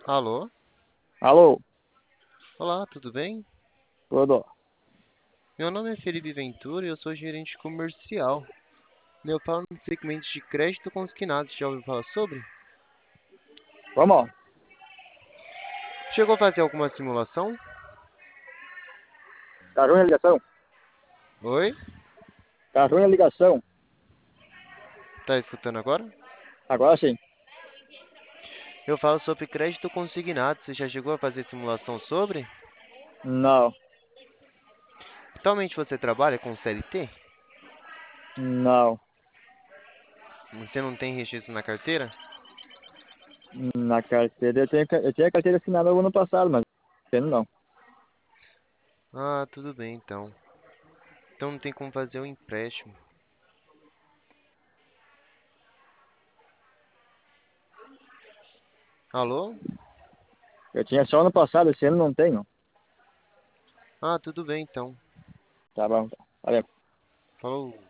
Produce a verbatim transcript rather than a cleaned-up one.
Alô? Alô, Olá, tudo bem? tudo? Meu nome é Felipe Ventura e eu sou gerente comercial. Meu plano de segmentos de crédito consignado, já ouviu falar sobre? Vamos? Chegou a fazer alguma simulação? Tá ruim a ligação? Oi? Tá ruim a ligação? Tá escutando agora? Agora sim. Eu falo sobre crédito consignado. Você já chegou a fazer simulação sobre? Não, Atualmente você trabalha com C L T? não. Você não tem registro na carteira? Na carteira, eu tenho, eu tinha carteira assinada no ano passado, mas tendo não. Ah, tudo bem então. Então não tem como fazer o empréstimo. Alô? Eu tinha só ano passado, esse ano não tenho. Ah, tudo bem então. Tá bom, tá. Valeu. Falou.